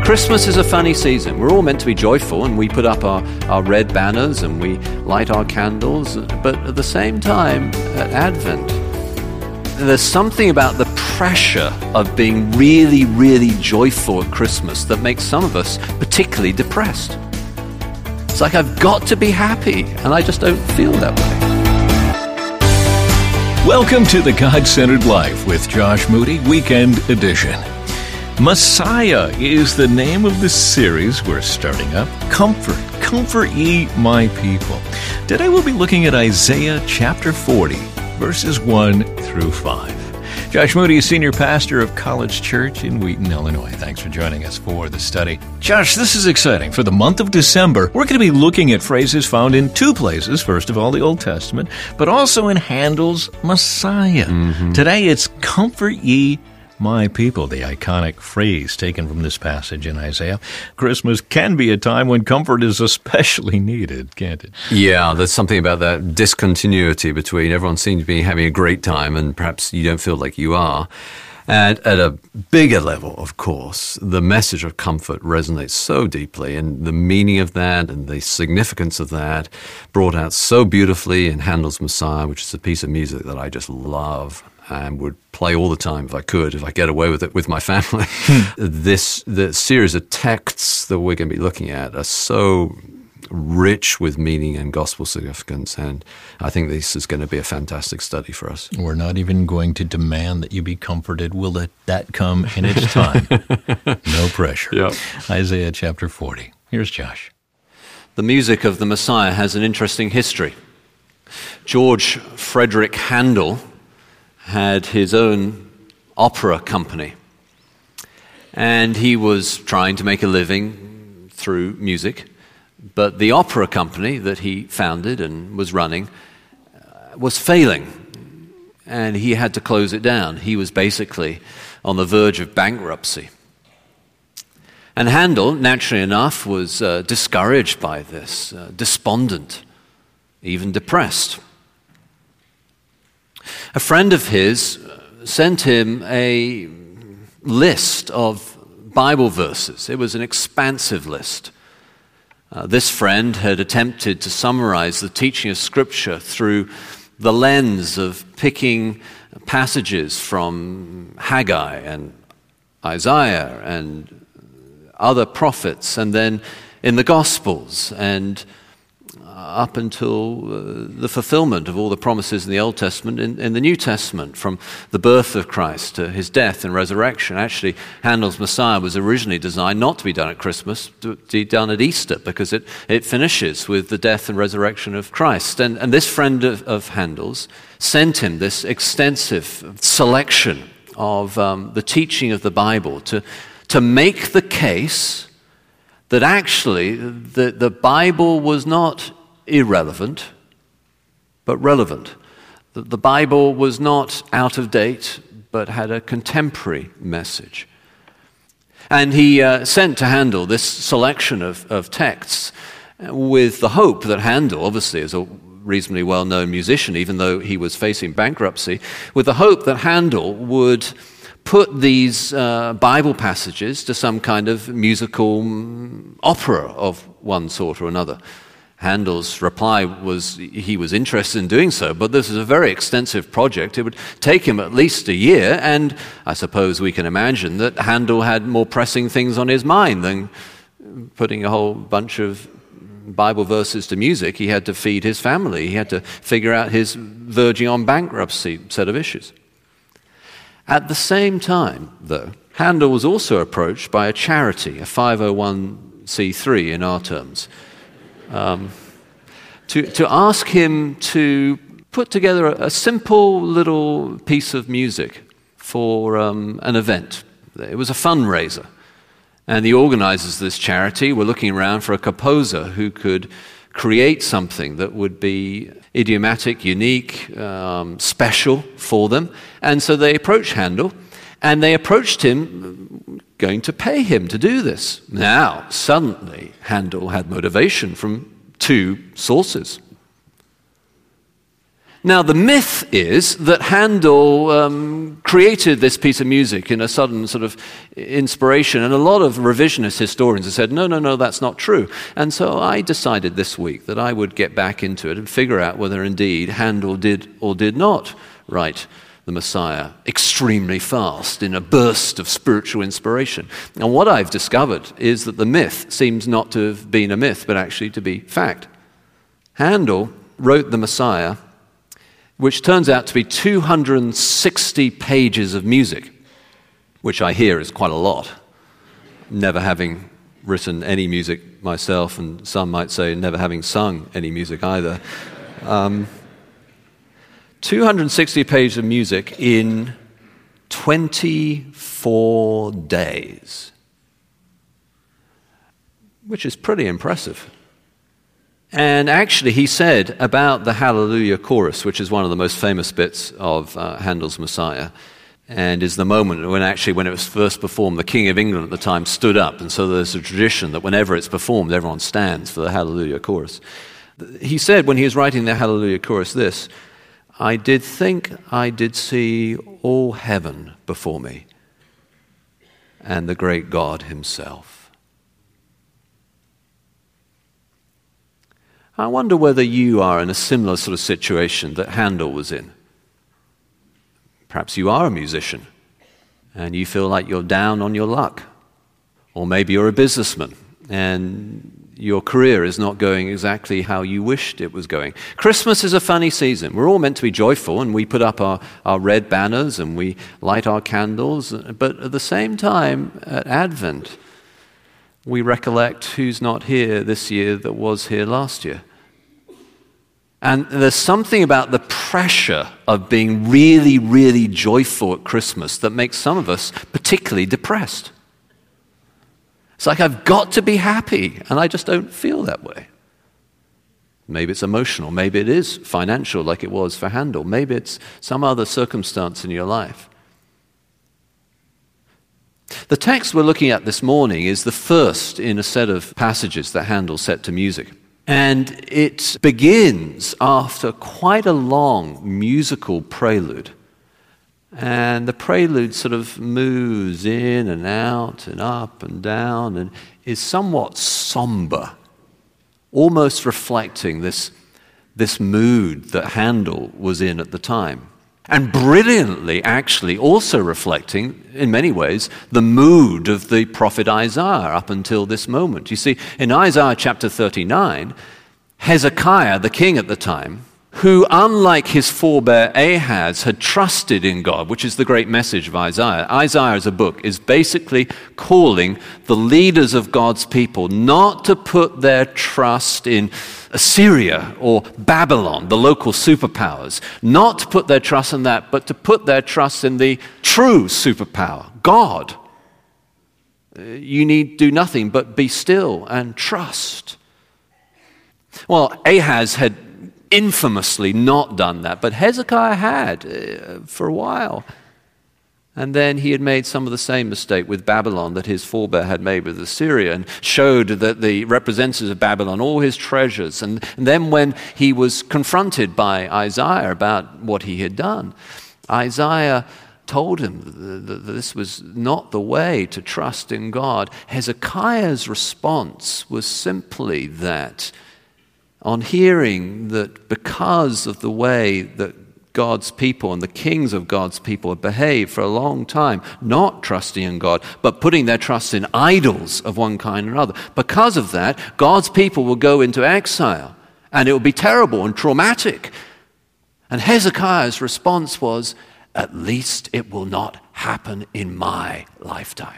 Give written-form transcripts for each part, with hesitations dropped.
Christmas is a funny season. We're all meant to be joyful, and we put up our red banners and we light our candles. But at the same time, at Advent, there's something about the pressure of being really, really joyful at Christmas that makes some of us particularly depressed. It's like, I've got to be happy, and I just don't feel that way. Welcome to the God-Centered Life with Josh Moody, Weekend Edition. Messiah is the name of the series we're starting up. Comfort ye my people. Today we'll be looking at Isaiah chapter 40, verses 1 through 5. Josh Moody is senior pastor of College Church in Wheaton, Illinois. Thanks for joining us for the study. Josh, this is exciting. For the month of December, we're going to be looking at phrases found in two places. First of all, the Old Testament, but also in Handel's Messiah. Today it's comfort ye my people, the iconic phrase taken from this passage in Isaiah. Christmas can be a time when comfort is especially needed, can't it? Yeah, there's something about that discontinuity between everyone seems to be having a great time and perhaps you don't feel like you are. And at a bigger level, of course, the message of comfort resonates so deeply, and the meaning of that and the significance of that brought out so beautifully in Handel's Messiah, which is a piece of music that I just love and would play all the time if I could, if I get away with it with my family. The series of texts that we're going to be looking at are so rich with meaning and gospel significance, and I think this is going to be a fantastic study for us. We're not even going to demand that you be comforted. We'll let that come in its time. No pressure. Yep. Isaiah chapter 40. Here's Josh. The music of the Messiah has an interesting history. George Frederick Handel had his own opera company, and he was trying to make a living through music, but the opera company that he founded and was running was failing, and he had to close it down. He was basically on the verge of bankruptcy. And Handel, naturally enough, was discouraged by this, despondent, even depressed. A friend of his sent him a list of Bible verses. It was an expansive list. This friend had attempted to summarize the teaching of Scripture through the lens of picking passages from Haggai and Isaiah and other prophets, and then in the Gospels, and up until the fulfillment of all the promises in the Old Testament in the New Testament, from the birth of Christ to his death and resurrection. Actually, Handel's Messiah was originally designed not to be done at Christmas, to be done at Easter, because it finishes with the death and resurrection of Christ. And this friend of Handel's sent him this extensive selection of the teaching of the Bible to make the case that actually the Bible was not irrelevant, but relevant. The Bible was not out of date, but had a contemporary message. And he sent to Handel this selection of texts with the hope that Handel, obviously as a reasonably well-known musician, even though he was facing bankruptcy, with the hope that Handel would put these Bible passages to some kind of musical opera of one sort or another. Handel's reply was he was interested in doing so, but this is a very extensive project. It would take him at least a year, and I suppose we can imagine that Handel had more pressing things on his mind than putting a whole bunch of Bible verses to music. He had to feed his family. He had to figure out his verging on bankruptcy set of issues. At the same time, though, Handel was also approached by a charity, a 501c3 in our terms, to ask him to put together a simple little piece of music for an event. It was a fundraiser. And the organizers of this charity were looking around for a composer who could create something that would be idiomatic, unique, special for them. And so they approached Handel, and they approached him going to pay him to do this. Now, suddenly, Handel had motivation from two sources. Now, the myth is that Handel created this piece of music in a sudden sort of inspiration, and a lot of revisionist historians have said, no, that's not true. And so I decided this week that I would get back into it and figure out whether indeed Handel did or did not write the Messiah extremely fast in a burst of spiritual inspiration. And what I've discovered is that the myth seems not to have been a myth, but actually to be fact. Handel wrote the Messiah, which turns out to be 260 pages of music, which I hear is quite a lot, never having written any music myself, and some might say never having sung any music either. 260 pages of music in 24 days, which is pretty impressive. And actually, he said about the Hallelujah chorus, which is one of the most famous bits of Handel's Messiah, and is the moment when it was first performed, the King of England at the time stood up, and so there's a tradition that whenever it's performed, everyone stands for the Hallelujah chorus. He said when he was writing the Hallelujah chorus this, "I did think I did see all heaven before me, and the great God himself." I wonder whether you are in a similar sort of situation that Handel was in. Perhaps you are a musician and you feel like you're down on your luck. Or maybe you're a businessman and your career is not going exactly how you wished it was going. Christmas is a funny season. We're all meant to be joyful, and we put up our red banners and we light our candles. But at the same time, at Advent, we recollect who's not here this year that was here last year. And there's something about the pressure of being really, really joyful at Christmas that makes some of us particularly depressed. It's like, I've got to be happy, and I just don't feel that way. Maybe it's emotional. Maybe it is financial, like it was for Handel. Maybe it's some other circumstance in your life. The text we're looking at this morning is the first in a set of passages that Handel set to music. And it begins after quite a long musical prelude. And the prelude sort of moves in and out and up and down and is somewhat somber, almost reflecting this mood that Handel was in at the time. And brilliantly, actually, also reflecting, in many ways, the mood of the prophet Isaiah up until this moment. You see, in Isaiah chapter 39, Hezekiah, the king at the time, who, unlike his forebear Ahaz, had trusted in God, which is the great message of Isaiah. Isaiah as a book is basically calling the leaders of God's people not to put their trust in Assyria or Babylon, the local superpowers, not to put their trust in that, but to put their trust in the true superpower, God. You need do nothing but be still and trust. Well, Ahaz had infamously not done that, but Hezekiah had for a while. And then he had made some of the same mistake with Babylon that his forebear had made with Assyria, and showed that the representatives of Babylon all his treasures. And then when he was confronted by Isaiah about what he had done, Isaiah told him that this was not the way to trust in God. Hezekiah's response was simply that, on hearing that because of the way that God's people and the kings of God's people have behaved for a long time, not trusting in God, but putting their trust in idols of one kind or another, because of that, God's people will go into exile, and it will be terrible and traumatic. And Hezekiah's response was, at least it will not happen in my lifetime.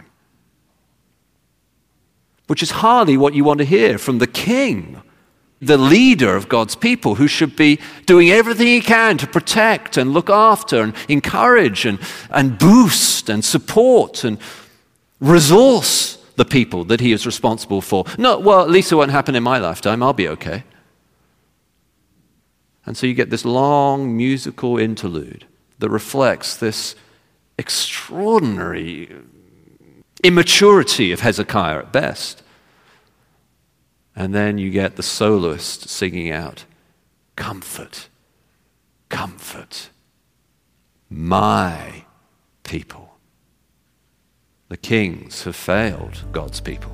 Which is hardly what you want to hear from the king, the leader of God's people, who should be doing everything he can to protect and look after and encourage and boost and support and resource the people that he is responsible for. No, well, at least it won't happen in my lifetime. I'll be okay. And so you get this long musical interlude that reflects this extraordinary immaturity of Hezekiah at best. And then you get the soloist singing out, comfort, comfort my people. The kings have failed God's people.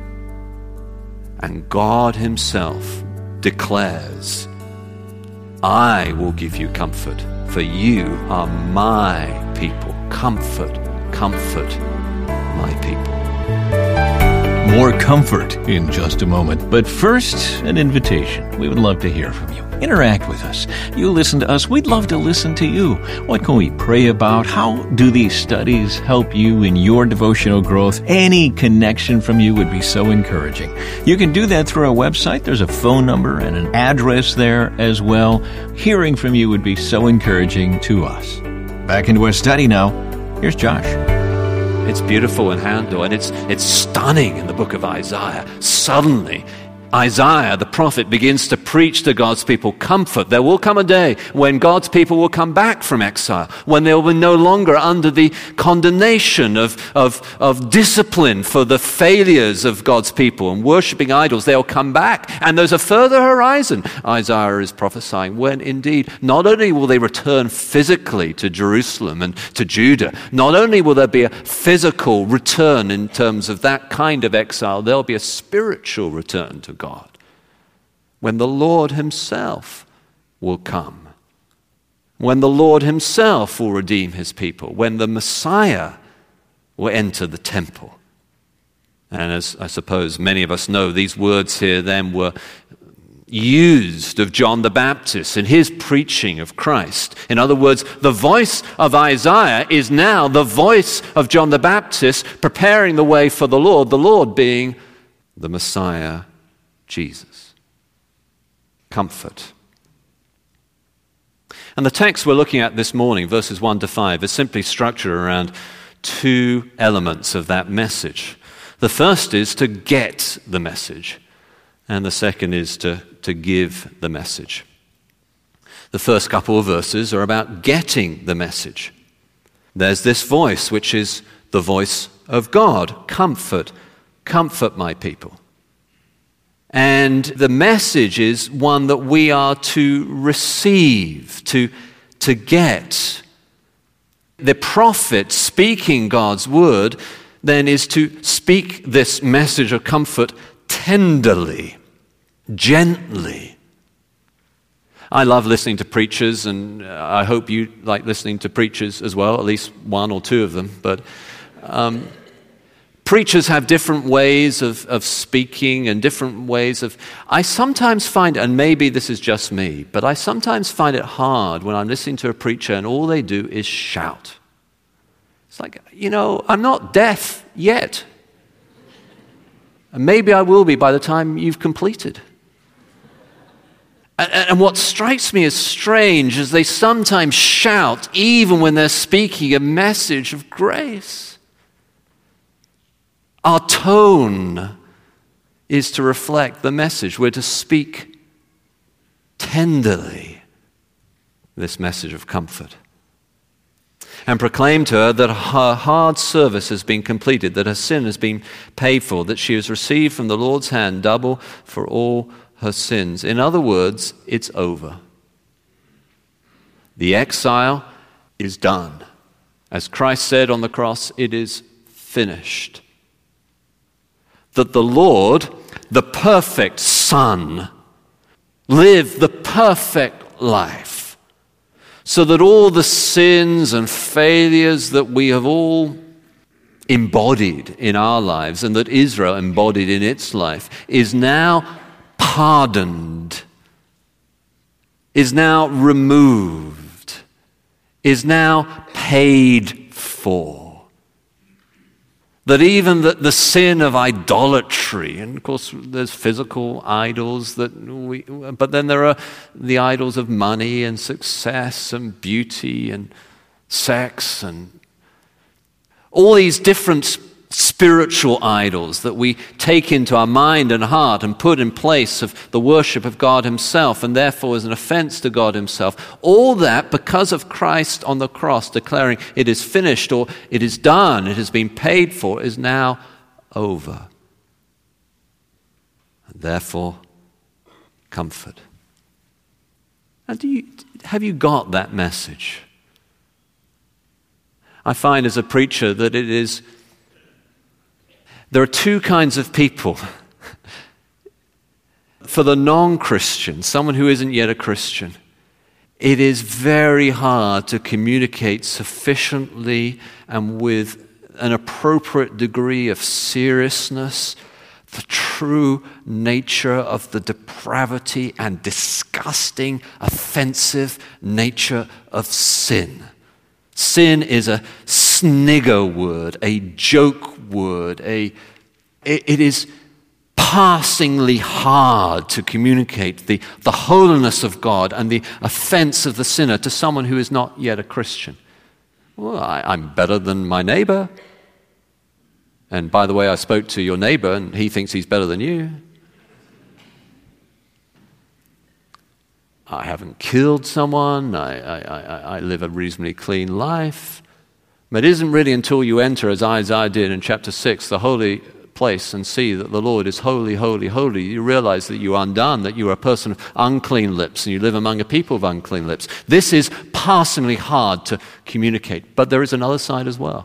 And God himself declares, I will give you comfort, for you are my people. Comfort, comfort my people. More comfort in just a moment. But first, an invitation. We would love to hear from you. Interact with us. You listen to us. We'd love to listen to you. What can we pray about? How do these studies help you in your devotional growth? Any connection from you would be so encouraging. You can do that through our website. There's a phone number and an address there as well. Hearing from you would be so encouraging to us. Back into our study now. Here's Josh. It's beautiful in handle, and it's stunning in the book of Isaiah. Suddenly, Isaiah, the prophet, begins to preach to God's people comfort. There will come a day when God's people will come back from exile, when they will be no longer under the condemnation of discipline for the failures of God's people and worshipping idols. They'll come back, and there's a further horizon, Isaiah is prophesying, when indeed not only will they return physically to Jerusalem and to Judah, not only will there be a physical return in terms of that kind of exile, there'll be a spiritual return to God, when the Lord himself will come, when the Lord himself will redeem his people, when the Messiah will enter the temple. And as I suppose many of us know, these words here then were used of John the Baptist in his preaching of Christ. In other words, the voice of Isaiah is now the voice of John the Baptist, preparing the way for the Lord being the Messiah, Jesus. Comfort. And the text we're looking at this morning, verses 1 to 5, is simply structured around two elements of that message. The first is to get the message, and the second is to give the message. The first couple of verses are about getting the message. There's this voice, which is the voice of God. Comfort, comfort my people. And the message is one that we are to receive, to get. The prophet speaking God's word then is to speak this message of comfort tenderly, gently. I love listening to preachers, and I hope you like listening to preachers as well, at least one or two of them. But preachers have different ways of speaking and different ways of... I sometimes find, and maybe this is just me, but I sometimes find it hard when I'm listening to a preacher and all they do is shout. It's like, I'm not deaf yet. And maybe I will be by the time you've completed. And what strikes me as strange is they sometimes shout even when they're speaking a message of grace. Our tone is to reflect the message. We're to speak tenderly this message of comfort and proclaim to her that her hard service has been completed, that her sin has been paid for, that she has received from the Lord's hand double for all her sins. In other words, it's over. The exile is done. As Christ said on the cross, it is finished. That the Lord, the perfect Son, lived the perfect life, so that all the sins and failures that we have all embodied in our lives and that Israel embodied in its life is now pardoned, is now removed, is now paid for. That even the sin of idolatry, and of course there's physical idols but then there are the idols of money and success and beauty and sex and all these different spiritual idols that we take into our mind and heart and put in place of the worship of God himself, and therefore is an offense to God himself. All that because of Christ on the cross declaring it is finished or it is done, it has been paid for, is now over. And therefore, comfort. Have you got that message? I find as a preacher that there are two kinds of people. For the non-Christian, someone who isn't yet a Christian, it is very hard to communicate sufficiently and with an appropriate degree of seriousness the true nature of the depravity and disgusting, offensive nature of sin. Sin is a snigger word, a joke word. It is passingly hard to communicate the holiness of God and the offense of the sinner to someone who is not yet a Christian. Well, I'm better than my neighbor. And by the way, I spoke to your neighbor and he thinks he's better than you. I haven't killed someone. I live a reasonably clean life. But it isn't really until you enter, as Isaiah did in chapter 6, the holy place and see that the Lord is holy, holy, holy, you realize that you are undone, that you are a person of unclean lips and you live among a people of unclean lips. This is passingly hard to communicate, but there is another side as well.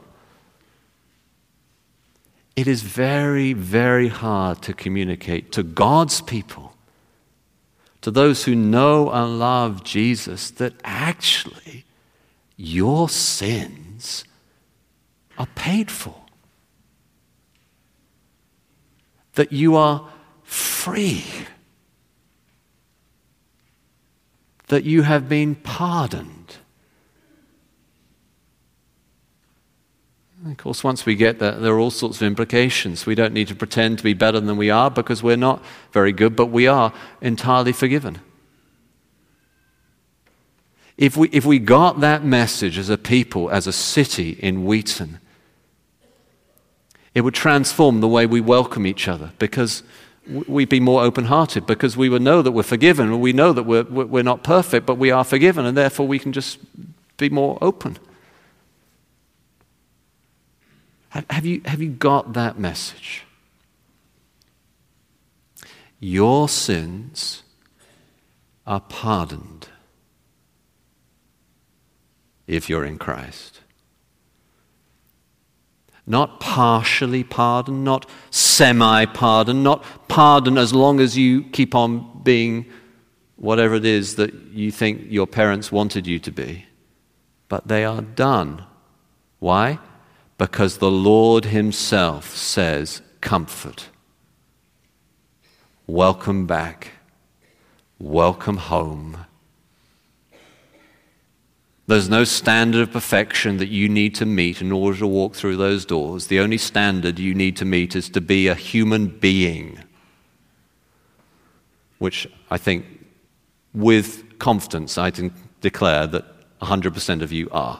It is very, very hard to communicate to God's people, to those who know and love Jesus, that actually your sins are paid for. That you are free. That you have been pardoned. And of course, once we get that, there are all sorts of implications. We don't need to pretend to be better than we are because we're not very good, but we are entirely forgiven. If we got that message as a people, as a city in Wheaton, it would transform the way we welcome each other because we'd be more open-hearted because we would know that we're forgiven and we know that we're not perfect, but we are forgiven and therefore we can just be more open. Have you got that message? Your sins are pardoned if you're in Christ. Not partially pardoned, not semi-pardoned, not pardoned as long as you keep on being whatever it is that you think your parents wanted you to be. But they are done. Why? Because the Lord himself says, comfort. Welcome back. Welcome home. There's no standard of perfection that you need to meet in order to walk through those doors. The only standard you need to meet is to be a human being, which I think with confidence I can declare that 100% of you are.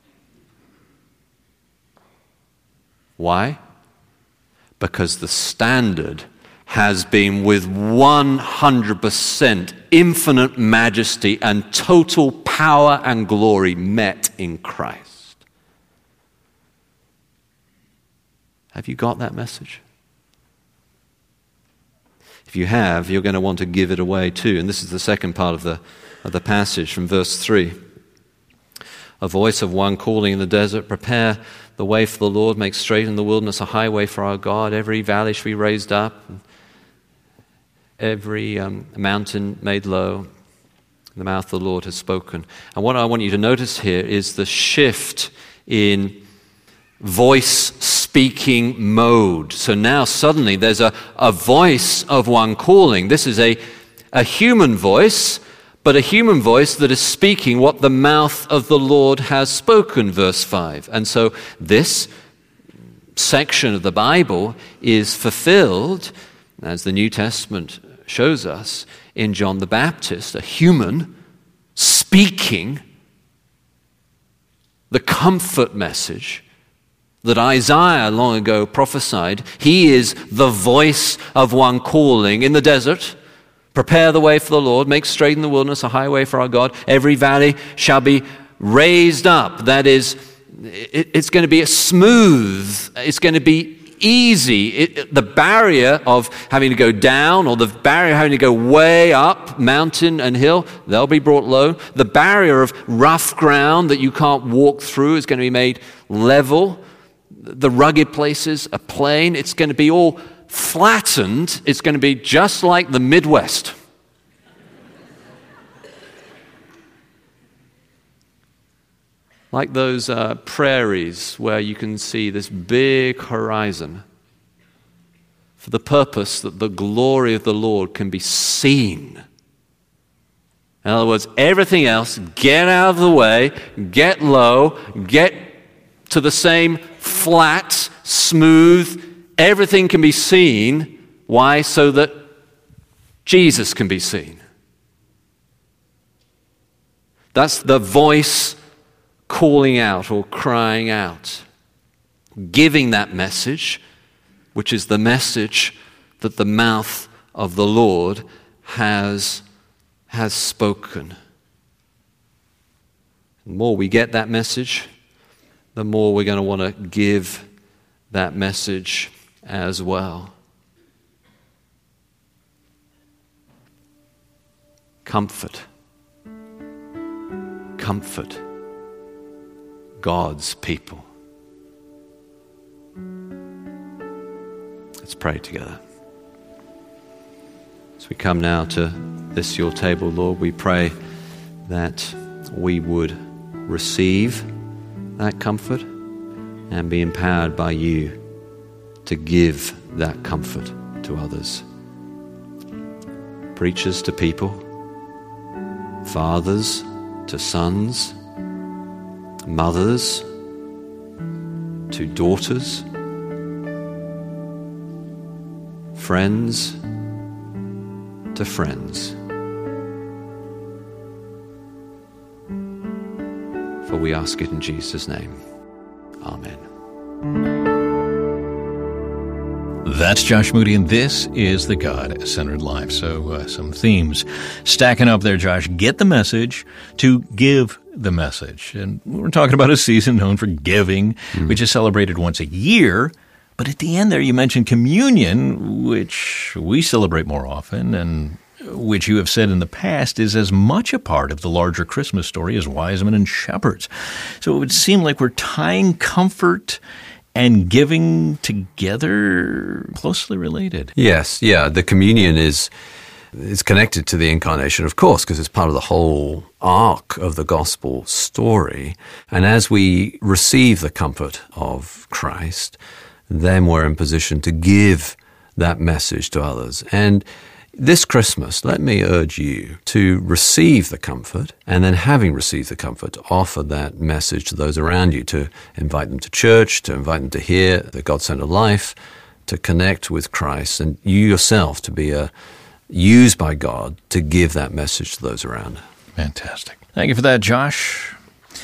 Why? Because the standard has been with 100% infinite majesty and total power and glory met in Christ. Have you got that message? If you have, you're going to want to give it away too. And this is the second part of the passage from verse 3. A voice of one calling in the desert, prepare the way for the Lord, make straight in the wilderness a highway for our God. Every valley shall be raised up, every mountain made low. The mouth of the Lord has spoken. And what I want you to notice here is the shift in voice speaking mode. So now suddenly there's a voice of one calling. This is a human voice, but a human voice that is speaking what the mouth of the Lord has spoken, verse 5. And so this section of the Bible is fulfilled, as the New Testament shows us, in John the Baptist, a human speaking the comfort message that Isaiah long ago prophesied. He is the voice of one calling in the desert, prepare the way for the Lord, make straight in the wilderness a highway for our God. Every valley shall be raised up. That is, it's going to be smooth. It's going to be easy. The barrier of having to go down or the barrier of having to go way up, mountain and hill, they'll be brought low. The barrier of rough ground that you can't walk through is going to be made level. The rugged places, a plain, it's going to be all flattened. It's going to be just like the Midwest. Like those prairies where you can see this big horizon for the purpose that the glory of the Lord can be seen. In other words, everything else, get out of the way, get low, get to the same flat, smooth, everything can be seen. Why? So that Jesus can be seen. That's the voice calling out or crying out, giving that message, which is the message that the mouth of the Lord has spoken. The more we get that message, the more we're going to want to give that message as well. Comfort. Comfort God's people. Let's pray together. As we come now to this your table, Lord, we pray that we would receive that comfort and be empowered by you to give that comfort to others. Preachers to people, fathers to sons, mothers to daughters, friends to friends. For we ask it in Jesus' name. Amen. That's Josh Moody, and this is the God-Centered Life. So some themes stacking up there, Josh. Get the message to give the message. And we're talking about a season known for giving, which is celebrated once a year. But at the end there, you mentioned communion, which we celebrate more often, and which you have said in the past is as much a part of the larger Christmas story as wise men and shepherds. So it would seem like we're tying comfort and giving together, closely related. Yes, yeah. The communion is connected to the incarnation, of course, because it's part of the whole arc of the gospel story. And as we receive the comfort of Christ, then we're in position to give that message to others. And this Christmas, let me urge you to receive the comfort, and then having received the comfort, to offer that message to those around you, to invite them to church, to invite them to hear the God-centered life, to connect with Christ, and you yourself to be used by God to give that message to those around. Fantastic. Thank you for that, Josh.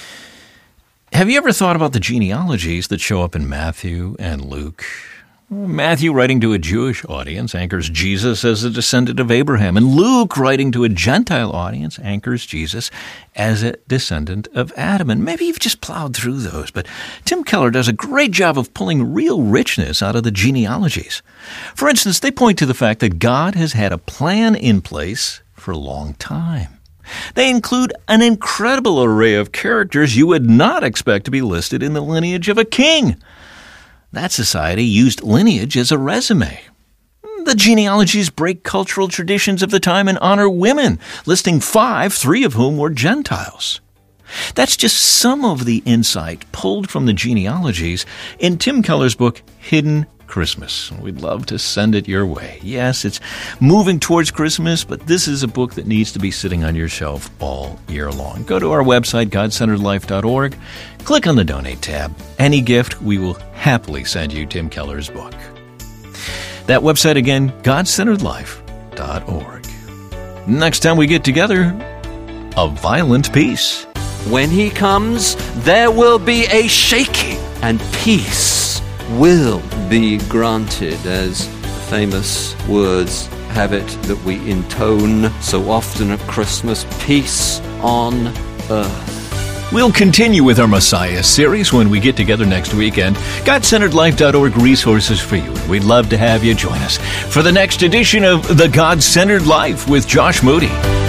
Have you ever thought about the genealogies that show up in Matthew and Luke? Matthew, writing to a Jewish audience, anchors Jesus as a descendant of Abraham. And Luke, writing to a Gentile audience, anchors Jesus as a descendant of Adam. And maybe you've just plowed through those, but Tim Keller does a great job of pulling real richness out of the genealogies. For instance, they point to the fact that God has had a plan in place for a long time. They include an incredible array of characters you would not expect to be listed in the lineage of a king. That society used lineage as a resume. The genealogies break cultural traditions of the time and honor women, listing 5, 3 of whom were Gentiles. That's just some of the insight pulled from the genealogies in Tim Keller's book, Hidden Christmas. We'd love to send it your way. Yes, it's moving towards Christmas, but this is a book that needs to be sitting on your shelf all year long. Go to our website, godcenteredlife.org. Click on the Donate tab. Any gift, we will happily send you Tim Keller's book. That website again, godcenteredlife.org. Next time we get together, a violent peace. When he comes, there will be a shaking, and peace will be granted, as the famous words have it that we intone so often at Christmas, peace on earth We'll continue with our Messiah series when we get together next week, and GodCenteredLife.org resources for you. We'd love to have you join us for the next edition of The God-Centered Life with Josh Moody.